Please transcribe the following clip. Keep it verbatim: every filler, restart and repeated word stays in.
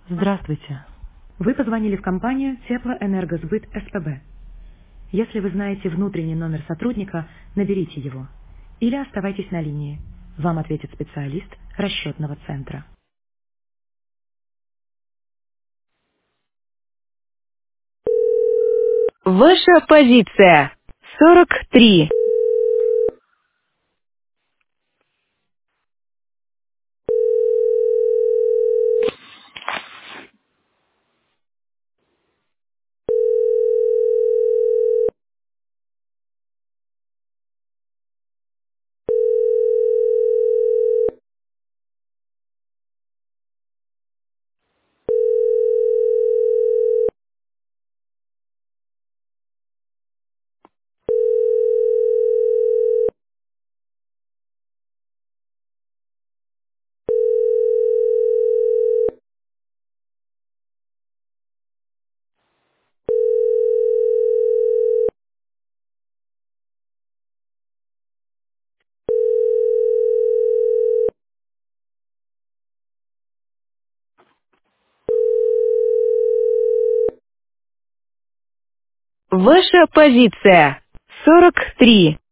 Здравствуйте. Вы позвонили в компанию Теплоэнергосбыт СПБ. Если вы знаете внутренний номер сотрудника, наберите его. Или оставайтесь на линии. Вам ответит специалист расчетного центра. Ваша позиция. сорок три. Ваша позиция. сорок три.